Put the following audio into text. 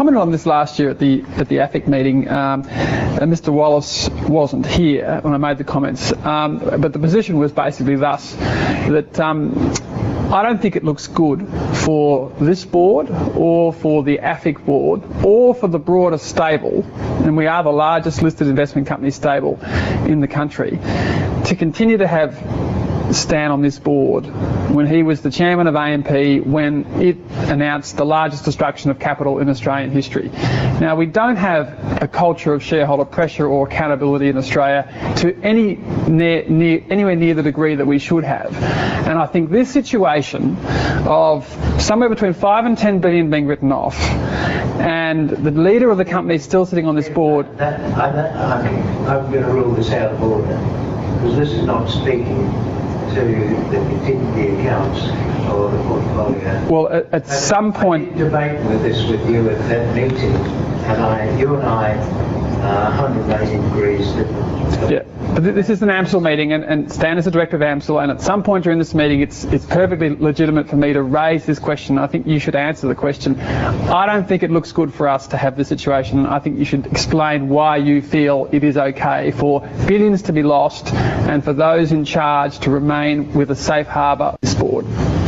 commented on this last year at the AFIC meeting. Mr. Wallace wasn't here when I made the comments, but the position was basically thus, that I don't think it looks good for this board or for the AFIC board or for the broader stable, and we are the largest listed investment company stable in the country, to continue to have Stan on this board when he was the chairman of AMP, when it announced the largest destruction of capital in Australian history. Now, we don't have a culture of shareholder pressure or accountability in Australia to anywhere near the degree that we should have. And I think this situation of somewhere between 5 and 10 billion being written off, and the leader of the company still sitting on this board... I think I'm going to rule this out of order, because this is not speaking to the accounts or the portfolio. Well, at some point... I did debate with you at that meeting, and you and I 180 degrees different. Yeah, but this is an AMCIL meeting, and Stan is the director of AMCIL, and at some point during this meeting it's perfectly legitimate for me to raise this question. I think you should answer the question. I don't think it looks good for us to have this situation. I think you should explain why you feel it is okay for billions to be lost and for those in charge to remain with a safe harbour, this board.